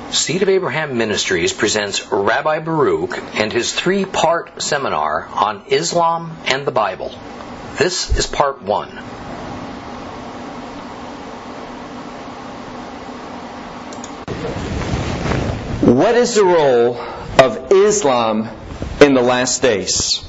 Seed of Abraham Ministries presents Rabbi Baruch and his three-part seminar on Islam and the Bible. This is part 1. What is the role of Islam in the last days?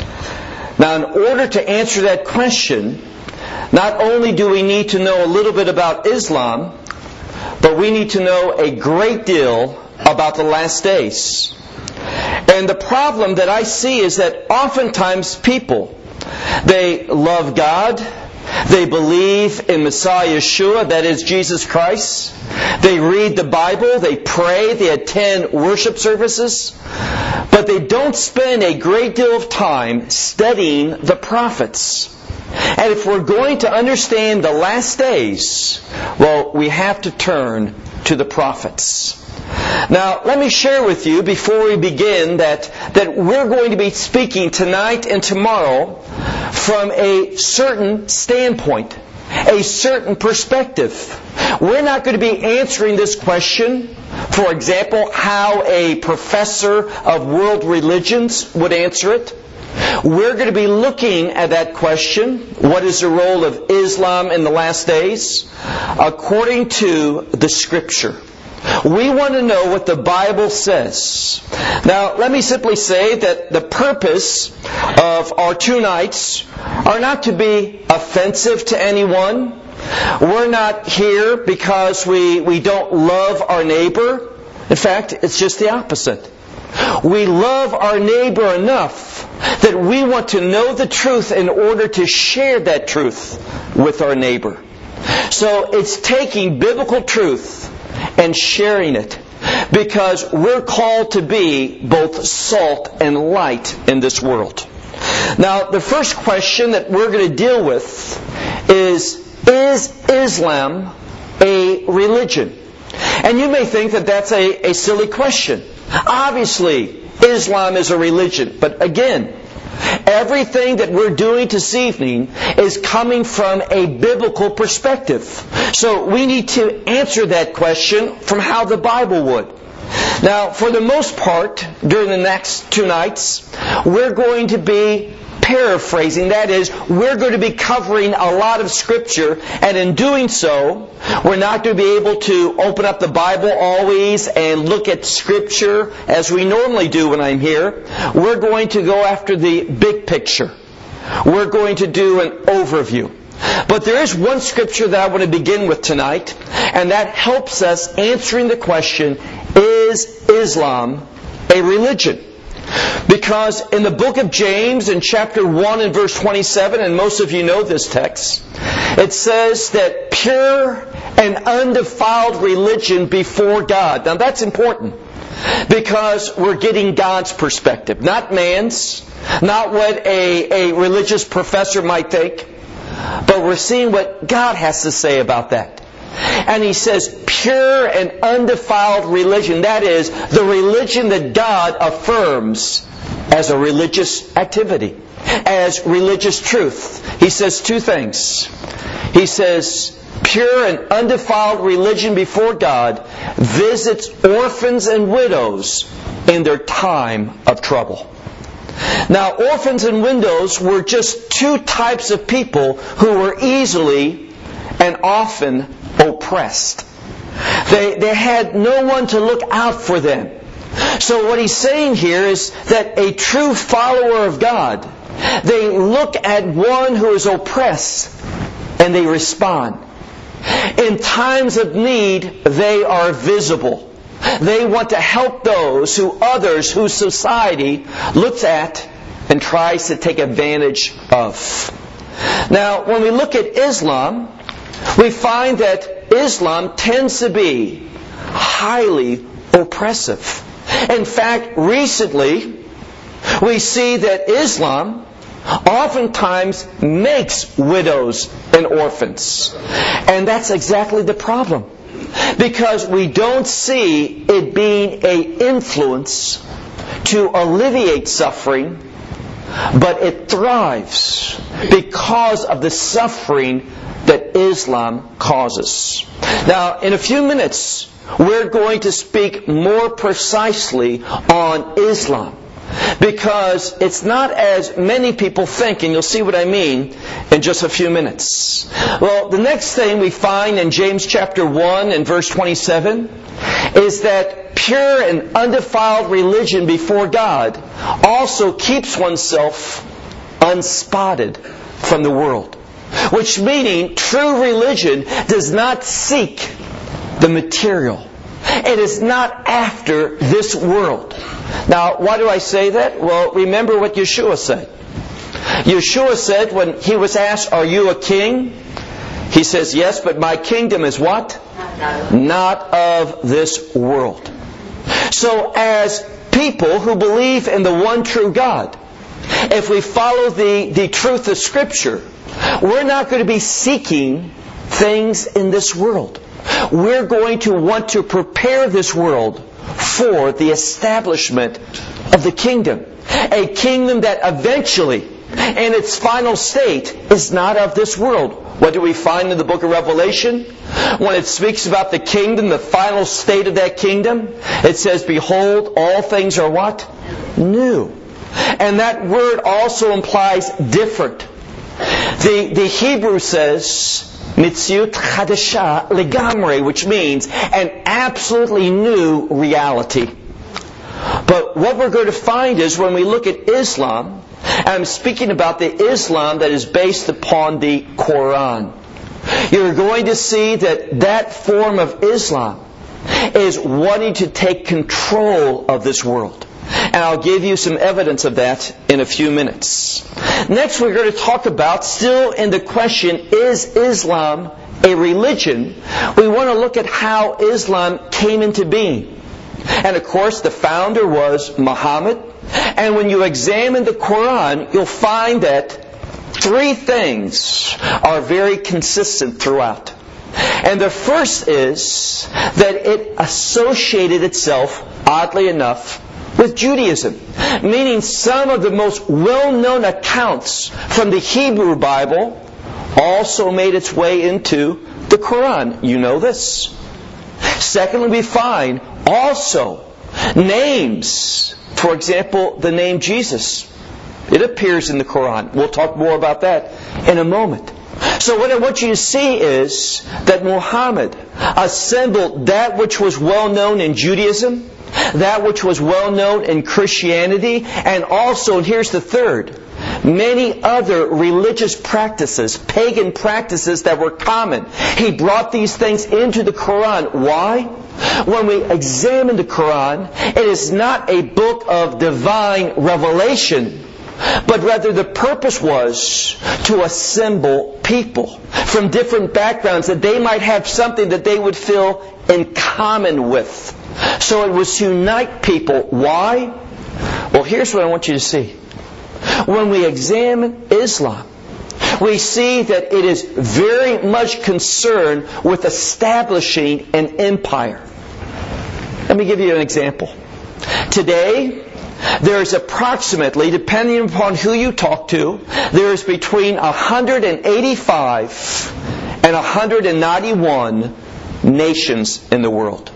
Now, in order to answer that question, not only do we need to know a little bit about Islam, but we need to know a great deal about the last days. And the problem that I see is that oftentimes people, they love God, they believe in Messiah Yeshua, that is Jesus Christ. They read the Bible, they pray, they attend worship services, but they don't spend a great deal of time studying the prophets. And if we're going to understand the last days, well, we have to turn to the prophets. Now, let me share with you before we begin that we're going to be speaking tonight and tomorrow from a certain standpoint, a certain perspective. We're not going to be answering this question, for example, how a professor of world religions would answer it. We're going to be looking at that question, what is the role of Islam in the last days, according to the Scripture. We want to know what the Bible says. Now, let me simply say that the purpose of our 2 nights are not to be offensive to anyone. We're not here because we don't love our neighbor. In fact, it's just the opposite. We love our neighbor enough that we want to know the truth in order to share that truth with our neighbor. So it's taking biblical truth and sharing it, because we're called to be both salt and light in this world. Now, the first question that we're going to deal with is Islam a religion? And you may think that that's a silly question. Obviously, Islam is a religion. But again, everything that we're doing this evening is coming from a biblical perspective. So we need to answer that question from how the Bible would. Now, for the most part, during the next 2 nights, we're going to be paraphrasing. That is, we're going to be covering a lot of Scripture, and in doing so, we're not going to be able to open up the Bible always and look at Scripture as we normally do when I'm here. We're going to go after the big picture. We're going to do an overview. But there is one Scripture that I want to begin with tonight, and that helps us answering the question, is Islam a religion? Because in the book of James, in chapter 1 and verse 27, and most of you know this text, it says that pure and undefiled religion before God. Now that's important, because we're getting God's perspective, not man's, not what a religious professor might think, but we're seeing what God has to say about that. And he says pure and undefiled religion. That is, the religion that God affirms as a religious activity, as religious truth. He says 2 things. He says, pure and undefiled religion before God visits orphans and widows in their time of trouble. Now, orphans and widows were just 2 types of people who were easily and often oppressed. They had no one to look out for them. So what he's saying here is that a true follower of God, they look at one who is oppressed and they respond. In times of need, they are visible. They want to help those others whose society looks at and tries to take advantage of. Now, when we look at Islam, we find that Islam tends to be highly oppressive. In fact, recently, we see that Islam oftentimes makes widows and orphans. And that's exactly the problem. Because we don't see it being an influence to alleviate suffering, but it thrives because of the suffering that Islam causes. Now, in a few minutes, we're going to speak more precisely on Islam, because it's not as many people think, and you'll see what I mean in just a few minutes. Well, the next thing we find in James chapter 1 and verse 27 is that pure and undefiled religion before God also keeps oneself unspotted from the world. Which meaning true religion does not seek the material. It is not after this world. Now, why do I say that? Well, remember what Yeshua said. Yeshua said when he was asked, "Are you a king?" He says, "Yes, but my kingdom is what? Not of this world." So as people who believe in the one true God, if we follow the truth of Scripture, we're not going to be seeking things in this world. We're going to want to prepare this world for the establishment of the kingdom. A kingdom that eventually, in its final state, is not of this world. What do we find in the book of Revelation? When it speaks about the kingdom, the final state of that kingdom, it says, "Behold, all things are" what? New. And that word also implies different. The Hebrew says, Mitziut Chadasha Legamre, which means an absolutely new reality. But what we're going to find is when we look at Islam, and I'm speaking about the Islam that is based upon the Quran, you're going to see that form of Islam is wanting to take control of this world. And I'll give you some evidence of that in a few minutes. Next, we're going to talk about, still in the question, is Islam a religion? We want to look at how Islam came into being. And of course, the founder was Muhammad. And when you examine the Quran, you'll find that three things are very consistent throughout. And the first is that it associated itself, oddly enough, with Judaism. Meaning some of the most well-known accounts from the Hebrew Bible also made its way into the Quran. You know this. Secondly, we find also names. For example, the name Jesus. It appears in the Quran. We'll talk more about that in a moment. So what I want you to see is that Muhammad assembled that which was well known in Judaism, that which was well known in Christianity, and also, and here's the third, many other religious practices, pagan practices that were common. He brought these things into the Quran. Why? When we examine the Quran, it is not a book of divine revelation, but rather the purpose was to assemble people from different backgrounds that they might have something that they would feel in common with. So it was to unite people. Why? Well, here's what I want you to see. When we examine Islam, we see that it is very much concerned with establishing an empire. Let me give you an example. Today, there is approximately, depending upon who you talk to, there is between 185 and 191 nations in the world.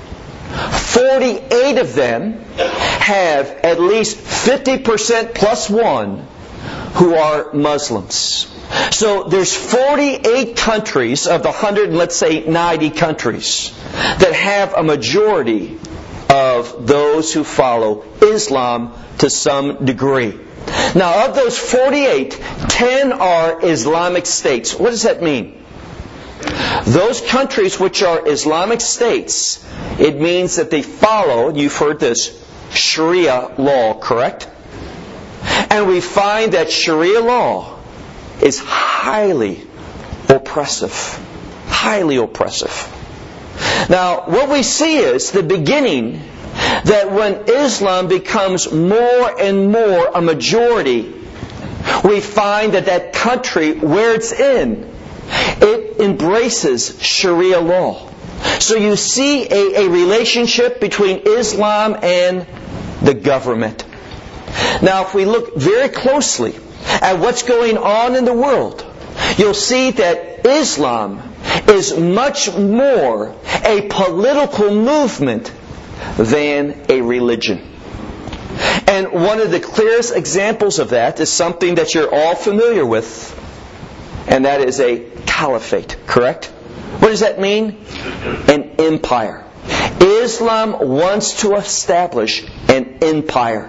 48 of them have at least 50% plus one who are Muslims. So there's 48 countries of the 190 countries that have a majority of those who follow Islam to some degree. Now, of those 48, 10 are Islamic states. What does that mean? Those countries which are Islamic states, it means that they follow, you've heard this, Sharia law, correct? And we find that Sharia law is highly oppressive. Highly oppressive. Now, what we see is the beginning that when Islam becomes more and more a majority, we find that country where it's in, it embraces Sharia law. So you see a relationship between Islam and the government. Now, if we look very closely at what's going on in the world, you'll see that that Islam is much more a political movement than a religion. And one of the clearest examples of that is something that you're all familiar with, and that is a caliphate, correct? What does that mean? An empire. Islam wants to establish an empire.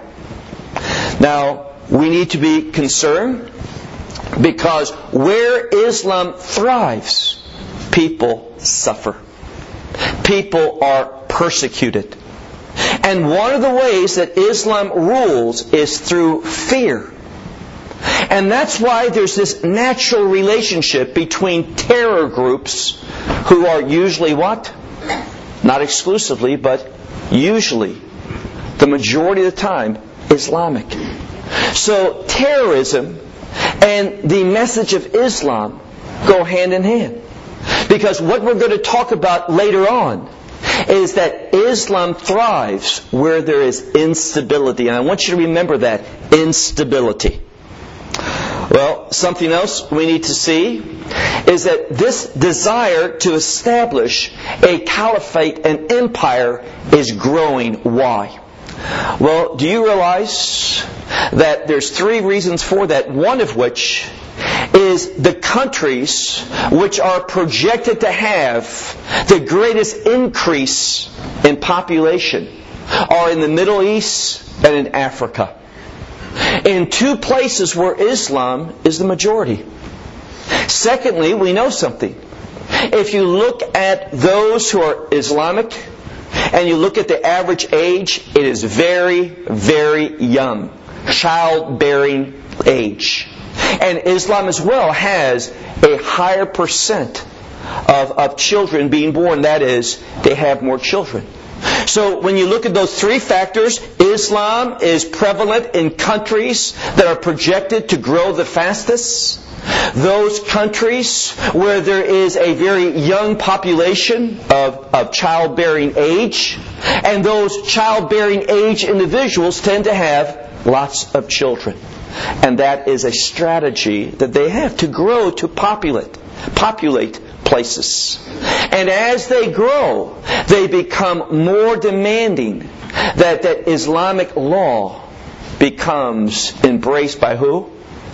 Now, we need to be concerned because where Islam thrives, people suffer. People are persecuted. And one of the ways that Islam rules is through fear. And that's why there's this natural relationship between terror groups who are usually what? Not exclusively, but usually, the majority of the time, Islamic. So terrorism and the message of Islam go hand in hand. Because what we're going to talk about later on is that Islam thrives where there is instability. And I want you to remember that, instability. Well, something else we need to see is that this desire to establish a caliphate, an empire, is growing. Why? Well, do you realize that there's 3 reasons for that, one of which is the countries which are projected to have the greatest increase in population are in the Middle East and in Africa. In 2 places where Islam is the majority. Secondly, we know something. If you look at those who are Islamic and you look at the average age, it is very, very young. Childbearing age. And Islam as well has a higher percent of children being born. That is, they have more children. So when you look at those 3 factors, Islam is prevalent in countries that are projected to grow the fastest. Those countries where there is a very young population of childbearing age. And those childbearing age individuals tend to have lots of children. And that is a strategy that they have to grow, to populate places. And as they grow, they become more demanding that Islamic law becomes embraced by who?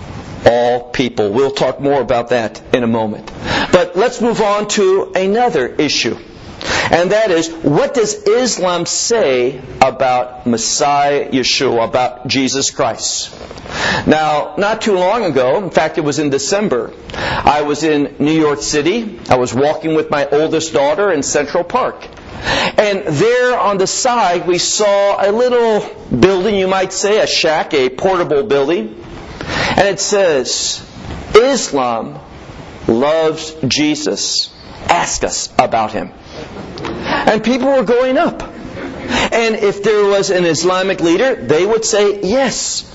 All people. We'll talk more about that in a moment. But let's move on to another issue. And that is, what does Islam say about Messiah Yeshua, about Jesus Christ? Now, not too long ago, in fact it was in December, I was in New York City. I was walking with my oldest daughter in Central Park. And there on the side we saw a little building, you might say, a shack, a portable building. And it says, Islam loves Jesus. Ask us about Him. And people were going up. And if there was an Islamic leader, they would say, yes,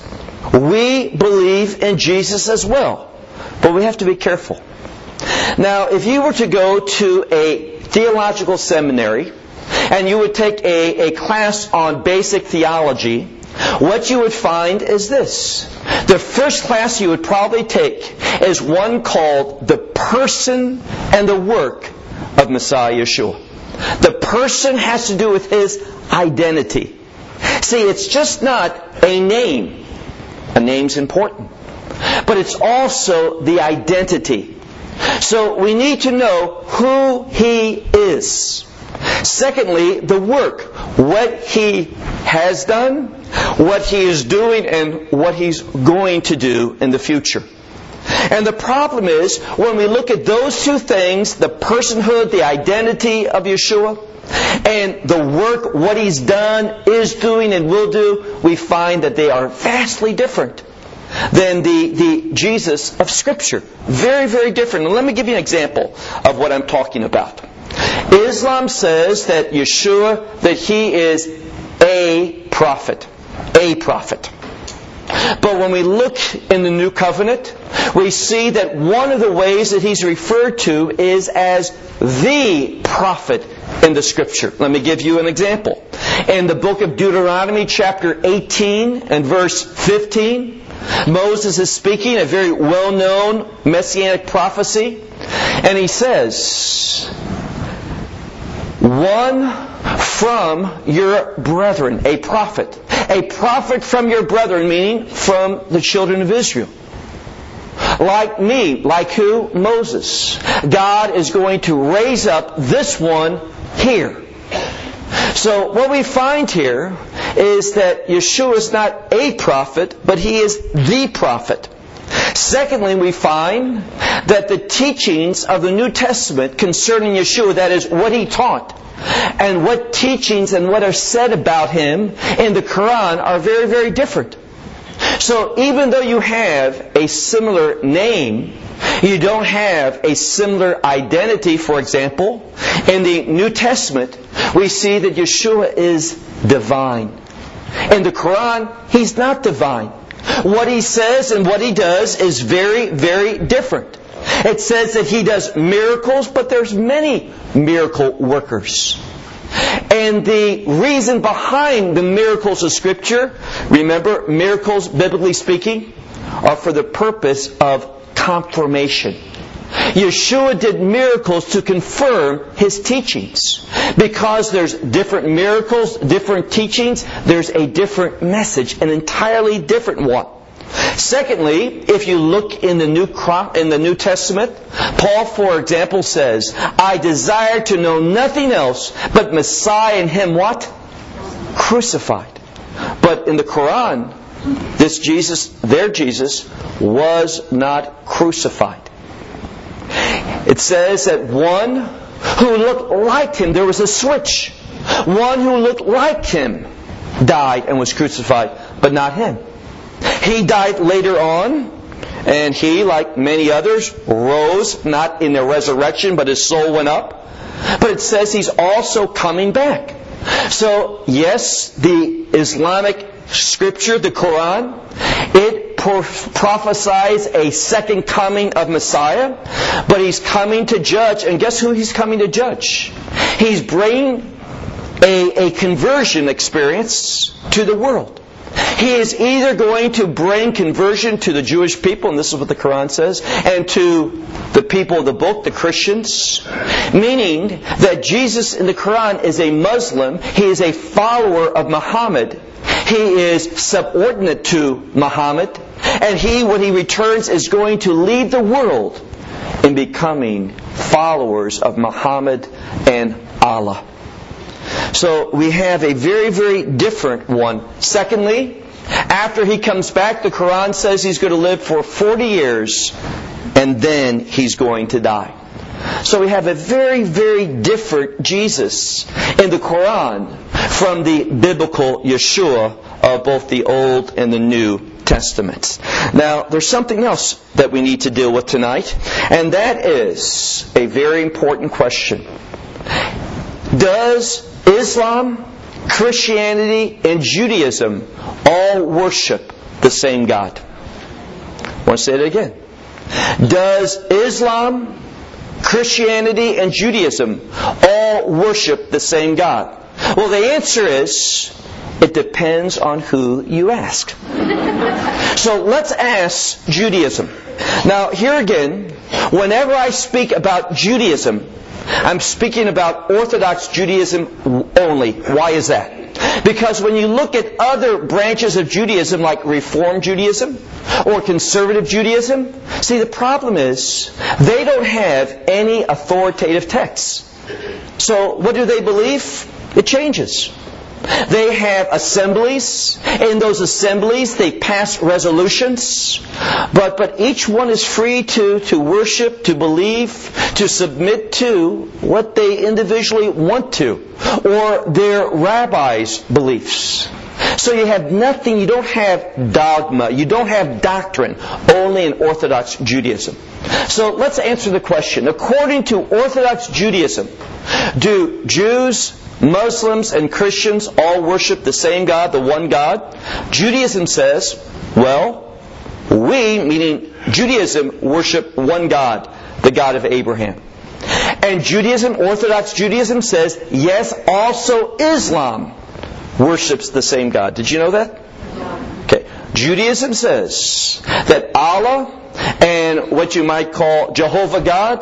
we believe in Jesus as well. But we have to be careful. Now, if you were to go to a theological seminary, and you would take a class on basic theology, what you would find is this. The first class you would probably take is one called The Person and the Work of Messiah Yeshua. The person has to do with His identity. See, it's just not a name. A name's important. But it's also the identity. So we need to know who He is. Secondly, the work. What He has done, what He is doing, and what He's going to do in the future. And the problem is, when we look at those 2 things, the personhood, the identity of Yeshua, and the work, what He's done, is doing, and will do, we find that they are vastly different than the Jesus of Scripture. Very, very different. And let me give you an example of what I'm talking about. Islam says that Yeshua, that He is a prophet. A prophet. But when we look in the New Covenant, we see that one of the ways that He's referred to is as the prophet in the Scripture. Let me give you an example. In the book of Deuteronomy, chapter 18 and verse 15, Moses is speaking a very well-known messianic prophecy. And he says, one from your brethren, a prophet from your brethren, meaning from the children of Israel. Like me, like who? Moses. God is going to raise up this one here. So what we find here is that Yeshua is not a prophet, but he is the prophet. Secondly, we find that the teachings of the New Testament concerning Yeshua, that is, what he taught, and what teachings and what are said about him in the Quran are very, very different. So even though you have a similar name, you don't have a similar identity. For example, in the New Testament, we see that Yeshua is divine. In the Quran, he's not divine. What he says and what he does is very, very different. It says that he does miracles, but there's many miracle workers. And the reason behind the miracles of Scripture, remember, miracles, biblically speaking, are for the purpose of confirmation. Yeshua did miracles to confirm his teachings. Because there's different miracles, different teachings, there's a different message, an entirely different one. Secondly, if you look in the New Testament, Paul, for example, says, I desire to know nothing else but Messiah and him what? Crucified. But in the Quran, this Jesus, their Jesus, was not crucified. It says that one who looked like him, there was a switch. One who looked like him died and was crucified, but not him. He died later on, and he, like many others, rose, not in the resurrection, but his soul went up. But it says he's also coming back. So, yes, the Islamic Scripture, the Quran, it prophesies a second coming of Messiah, but he's coming to judge. And guess who he's coming to judge? He's bringing a conversion experience to the world. He is either going to bring conversion to the Jewish people, and this is what the Quran says, and to the people of the book, the Christians, meaning that Jesus in the Quran is a Muslim, he is a follower of Muhammad, he is subordinate to Muhammad, and he, when he returns, is going to lead the world in becoming followers of Muhammad and Allah. So we have a very, very different one. Secondly, after he comes back, the Quran says he's going to live for 40 years and then he's going to die. So we have a very, very different Jesus in the Quran from the biblical Yeshua of both the Old and the New Testaments. Now, there's something else that we need to deal with tonight, and that is a very important question. Does Islam, Christianity, and Judaism all worship the same God? I want to say it again. Does Islam, Christianity, and Judaism all worship the same God? Well, the answer is, it depends on who you ask. So let's ask Judaism. Now, here again, whenever I speak about Judaism, I'm speaking about Orthodox Judaism only. Why is that? Because when you look at other branches of Judaism, like Reform Judaism or Conservative Judaism, see, the problem is they don't have any authoritative texts. So what do they believe? It changes. They have assemblies. In those assemblies, they pass resolutions. But each one is free to worship, to believe, to submit to what they individually want to, or their rabbi's beliefs. So you have nothing, you don't have dogma, you don't have doctrine, only in Orthodox Judaism. So let's answer the question. According to Orthodox Judaism, do Jews, Muslims, and Christians all worship the same God, the one God? Judaism says, well, we, meaning Judaism, worship one God, the God of Abraham. And Judaism, Orthodox Judaism says, yes, also Islam worships the same God. Did you know that? Okay. Judaism says that Allah and what you might call Jehovah God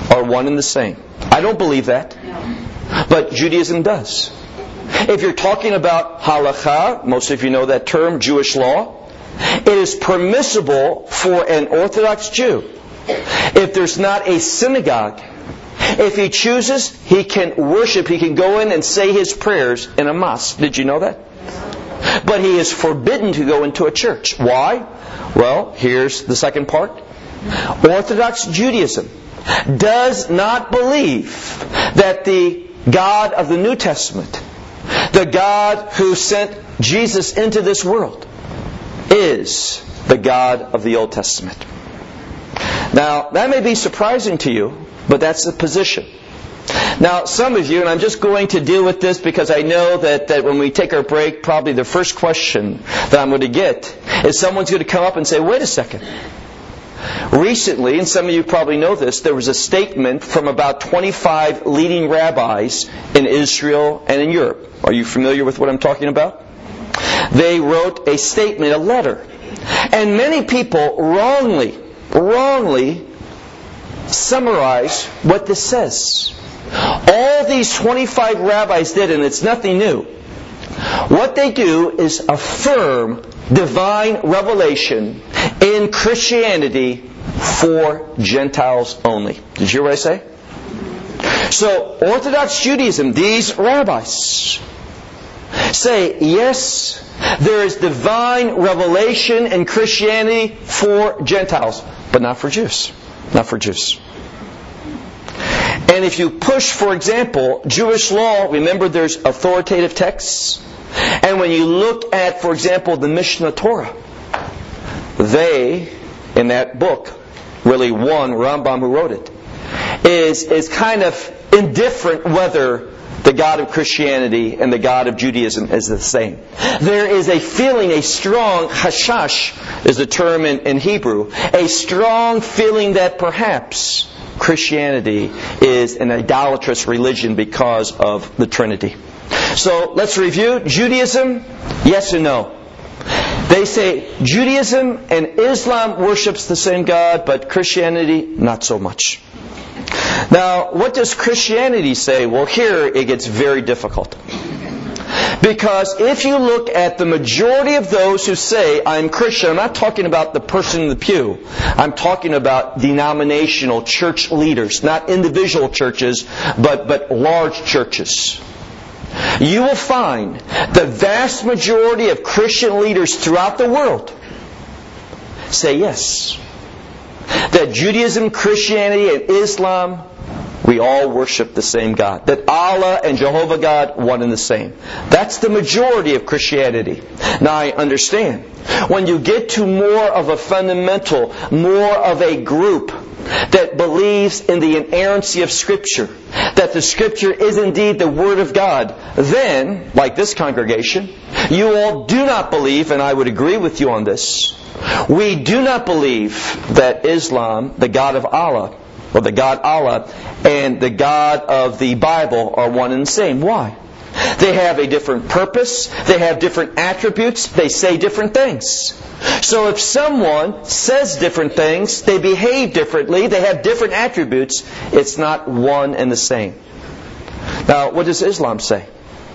are one and the same. I don't believe that. But Judaism does. If you're talking about halakha, most of you know that term, Jewish law, it is permissible for an Orthodox Jew, if there's not a synagogue, if he chooses, he can worship, he can go in and say his prayers in a mosque. Did you know that? But he is forbidden to go into a church. Why? Well, here's the second part. Orthodox Judaism does not believe that the God of the New Testament, the God who sent Jesus into this world, is the God of the Old Testament. Now, that may be surprising to you, but that's the position. Now, some of you, and I'm just going to deal with this because I know that when we take our break, probably the first question that I'm going to get is someone's going to come up and say, wait a second. Recently, and some of you probably know this, there was a statement from about 25 leading rabbis in Israel and in Europe. Are you familiar with what I'm talking about? They wrote a statement, a letter. And many people wrongly summarize what this says. All these 25 rabbis did, and it's nothing new. What they do is affirm divine revelation in Christianity for Gentiles only. Did you hear what I say? So, Orthodox Judaism, these rabbis say, yes, there is divine revelation in Christianity for Gentiles, but not for Jews. Not for Jews. And if you push, for example, Jewish law, remember there's authoritative texts. And when you look at, for example, the Mishnah Torah, they, in that book, really one, Rambam who wrote it, is kind of indifferent whether the God of Christianity and the God of Judaism is the same. There is a feeling, a strong hashash is the term in Hebrew, a strong feeling that perhaps Christianity is an idolatrous religion because of the Trinity. So let's review. Judaism, yes and no. They say Judaism and Islam worships the same God, but Christianity, not so much. Now, what does Christianity say? Well, here it gets very difficult. Because if you look at the majority of those who say, I'm Christian, I'm not talking about the person in the pew. I'm talking about denominational church leaders, not individual churches, but large churches. You will find the vast majority of Christian leaders throughout the world say yes. That Judaism, Christianity, and Islam, we all worship the same God. That Allah and Jehovah God, one and the same. That's the majority of Christianity. Now I understand. When you get to more of a fundamental, more of a group that believes in the inerrancy of Scripture, that the Scripture is indeed the Word of God, then, like this congregation, you all do not believe, and I would agree with you on this, we do not believe that Islam, the God of Allah, or the God Allah, and the God of the Bible are one and the same. Why? They have a different purpose, they have different attributes, they say different things. So if someone says different things, they behave differently, they have different attributes, it's not one and the same. Now, what does Islam say?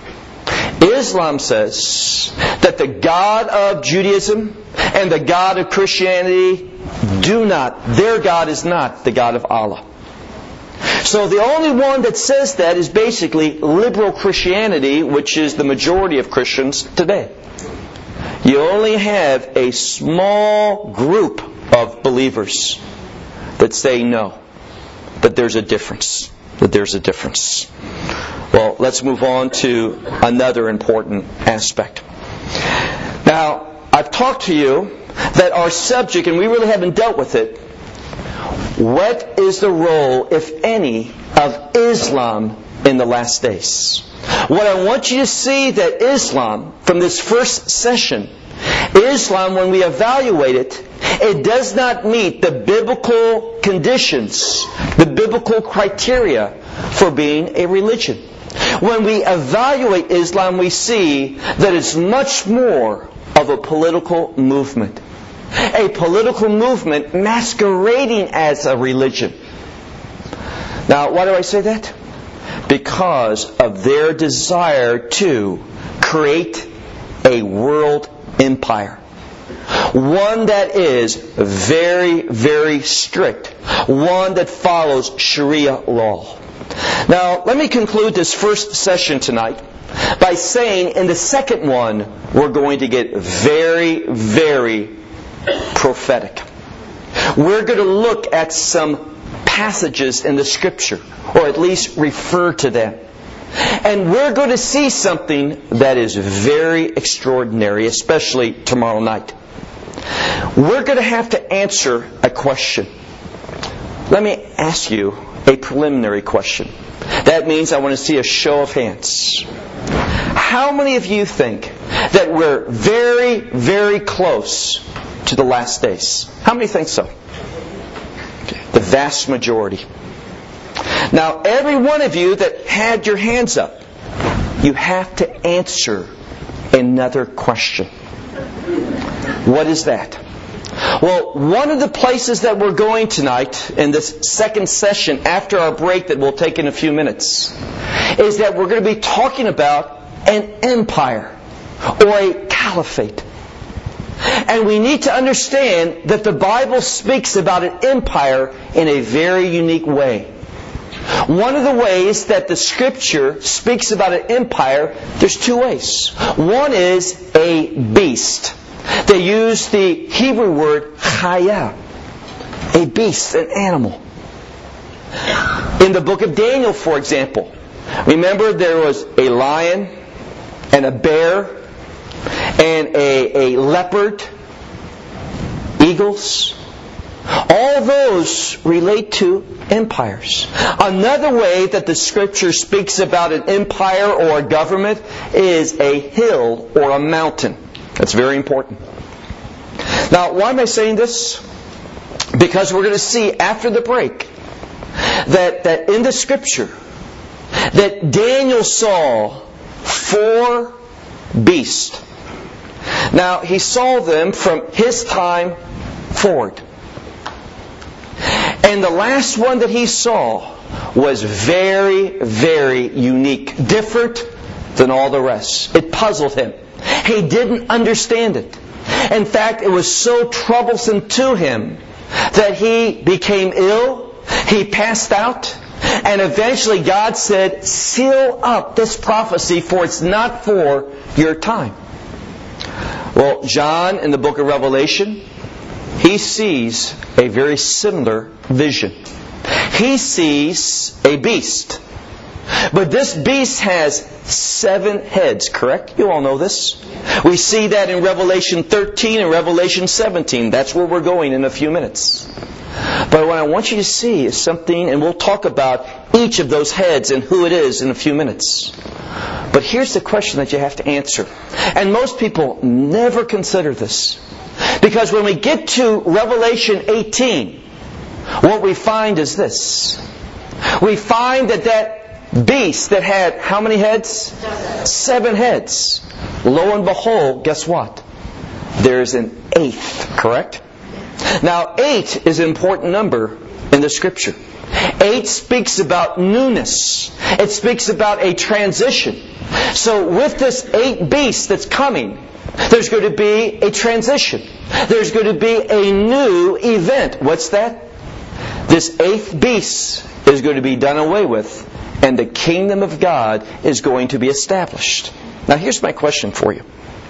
Islam says that the God of Judaism and the God of Christianity their God is not the God of Allah. So the only one that says that is basically liberal Christianity, which is the majority of Christians today. You only have a small group of believers that say no, that there's a difference. Well, let's move on to another important aspect. Now, I've talked to you that our subject, and we really haven't dealt with it, what is the role, if any, of Islam in the last days? What I want you to see that Islam, from this first session, Islam, when we evaluate it, it does not meet the biblical conditions, the biblical criteria for being a religion. When we evaluate Islam, we see that it's much more of a political movement. A political movement masquerading as a religion. Now, why do I say that? Because of their desire to create a world empire. One that is very, very strict. One that follows Sharia law. Now, let me conclude this first session tonight by saying in the second one, we're going to get very, very prophetic. We're going to look at some passages in the Scripture, or at least refer to them. And we're going to see something that is very extraordinary, especially tomorrow night. We're going to have to answer a question. Let me ask you a preliminary question. That means I want to see a show of hands. How many of you think that we're very, very close to the last days? How many think so? The vast majority. Now, every one of you that had your hands up, you have to answer another question. What is that? Well, one of the places that we're going tonight in this second session after our break that we'll take in a few minutes is that we're going to be talking about an empire or a caliphate. And we need to understand that the Bible speaks about an empire in a very unique way. One of the ways that the Scripture speaks about an empire, there's two ways. One is a beast. They use the Hebrew word chaya, a beast, an animal. In the book of Daniel, for example, remember there was a lion and a bear and a leopard, eagles. All those relate to empires. Another way that the Scripture speaks about an empire or a government is a hill or a mountain. That's very important. Now, why am I saying this? Because we're going to see after the break that in the Scripture that Daniel saw 4 beasts. Now, he saw them from his time forward. And the last one that he saw was very, very unique, different than all the rest. It puzzled him. He didn't understand it. In fact, it was so troublesome to him that he became ill, he passed out, and eventually God said, seal up this prophecy, for it's not for your time. Well, John in the book of Revelation, he sees a very similar vision. He sees a beast. But this beast has 7 heads, correct? You all know this. We see that in Revelation 13 and Revelation 17. That's where we're going in a few minutes. But what I want you to see is something, and we'll talk about each of those heads and who it is in a few minutes. But here's the question that you have to answer. And most people never consider this. Because when we get to Revelation 18, what we find is this. We find that beast that had how many heads? 7 heads. Lo and behold, guess what? There's an 8th, correct? Now, 8 is an important number in the Scripture. 8 speaks about newness. It speaks about a transition. So with this 8 beast that's coming, there's going to be a transition. There's going to be a new event. What's that? This 8th beast is going to be done away with, and the kingdom of God is going to be established. Now here's my question for you.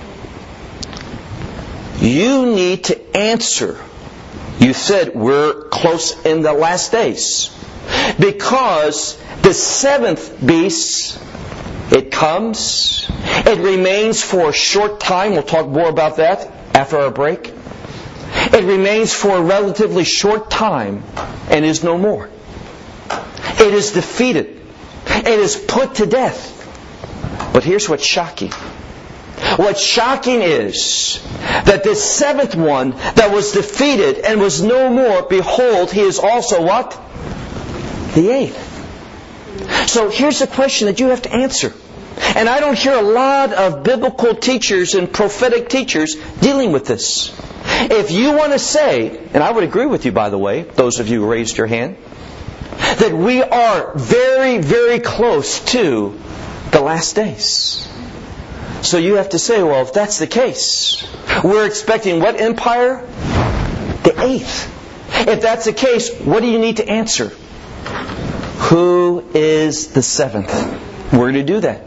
You need to answer. You said we're close in the last days. Because the 7th beast, it comes, it remains for a short time. We'll talk more about that after our break. It remains for a relatively short time and is no more. It is defeated. It is put to death. But here's what's shocking. What's shocking is that this 7th one that was defeated and was no more, behold, he is also what? The 8th. So here's the question that you have to answer. And I don't hear a lot of biblical teachers and prophetic teachers dealing with this. If you want to say, and I would agree with you by the way, those of you who raised your hand, that we are very, very close to the last days. So you have to say, well, if that's the case, we're expecting what empire? The eighth. If that's the case, what do you need to answer? Who is the seventh? We're going to do that.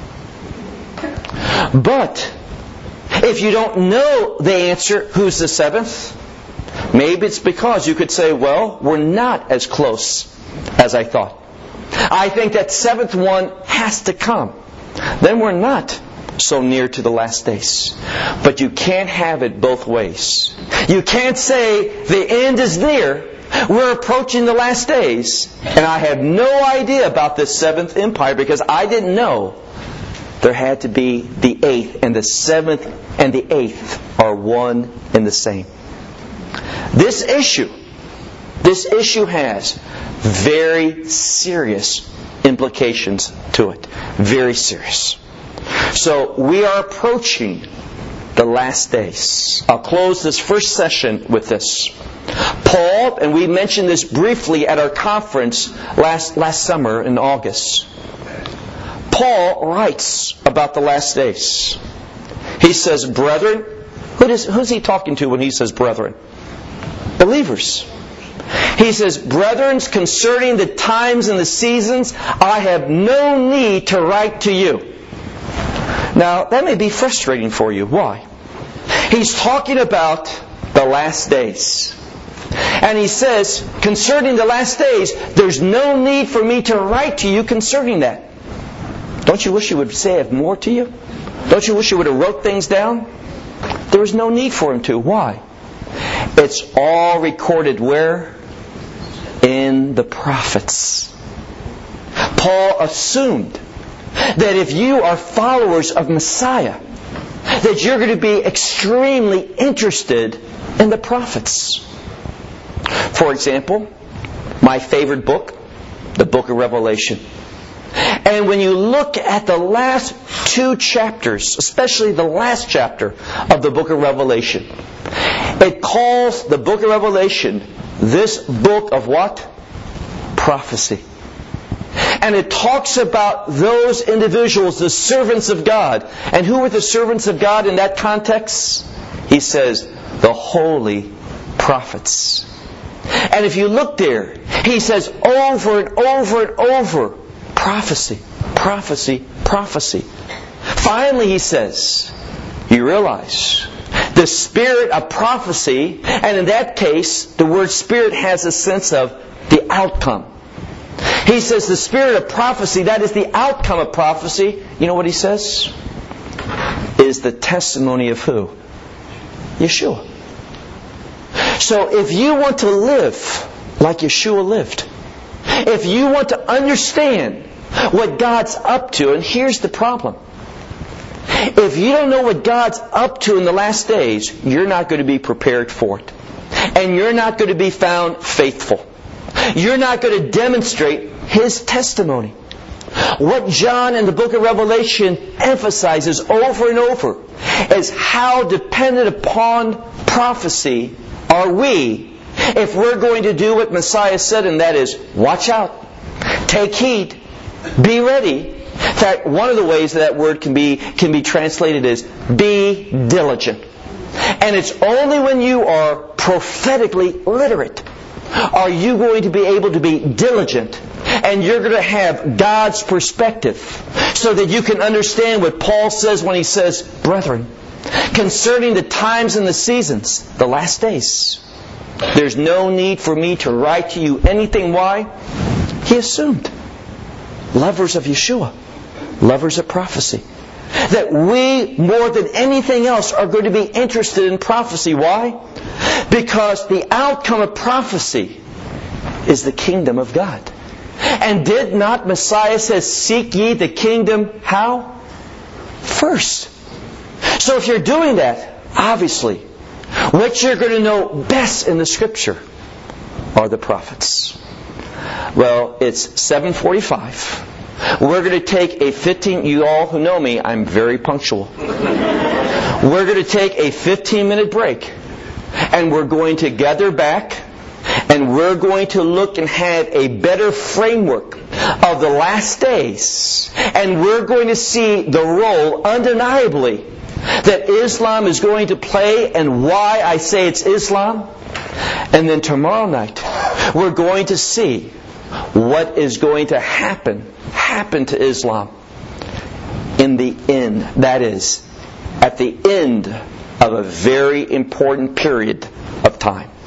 But if you don't know the answer, who's the seventh? Maybe it's because you could say, well, we're not as close as I thought. I think that seventh one has to come. Then we're not so near to the last days. But you can't have it both ways. You can't say the end is near. We're approaching the last days. And I have no idea about this seventh empire because I didn't know there had to be the eighth. And the seventh and the eighth are one and the same. This issue has very serious implications to it. Very serious. So we are approaching the last days. I'll close this first session with this. Paul, and we mentioned this briefly at our conference last summer in August. Paul writes about the last days. He says, brethren. Who's he talking to when he says brethren? Believers. He says, brethren, concerning the times and the seasons, I have no need to write to you. Now, that may be frustrating for you. Why? He's talking about the last days. And he says, concerning the last days, there's no need for me to write to you concerning that. Don't you wish you would say more to you? Don't you wish you would have wrote things down? There was no need for him to. Why? It's all recorded where? In the prophets. Paul assumed that if you are followers of Messiah, that you're going to be extremely interested in the prophets. For example, my favorite book, the book of Revelation. And when you look at the last two chapters, especially the last chapter of the book of Revelation, it calls the book of Revelation this book of what? Prophecy. And it talks about those individuals, the servants of God. And who were the servants of God in that context? He says, the holy prophets. And if you look there, he says over and over and over, prophecy, prophecy, prophecy. Finally, he says, you realize, the spirit of prophecy, and in that case, the word spirit has a sense of the outcome. He says the spirit of prophecy, that is the outcome of prophecy, you know what he says? Is the testimony of who? Yeshua. So if you want to live like Yeshua lived, if you want to understand what God's up to, and here's the problem. If you don't know what God's up to in the last days, you're not going to be prepared for it. And you're not going to be found faithful. You're not going to demonstrate His testimony. What John in the book of Revelation emphasizes over and over is how dependent upon prophecy are we if we're going to do what Messiah said, and that is, watch out, take heed, be ready. In fact, one of the ways that word can be translated is be diligent. And it's only when you are prophetically literate are you going to be able to be diligent, and you're going to have God's perspective so that you can understand what Paul says when he says, brethren, concerning the times and the seasons, the last days, there's no need for me to write to you anything. Why? He assumed. Lovers of Yeshua, lovers of prophecy, that we, more than anything else, are going to be interested in prophecy. Why? Because the outcome of prophecy is the kingdom of God. And did not Messiah say, seek ye the kingdom, how? First. So if you're doing that, obviously, what you're going to know best in the Scripture are the prophets. Well, it's 7:45. We're going to take you all who know me, I'm very punctual. We're going to take a 15-minute break. And we're going to gather back And we're going to look and have a better framework of the last days. And we're going to see the role, undeniably, that Islam is going to play and why I say it's Islam. And then tomorrow night, we're going to see what is going to happen to Islam in the end. That is, at the end of a very important period of time.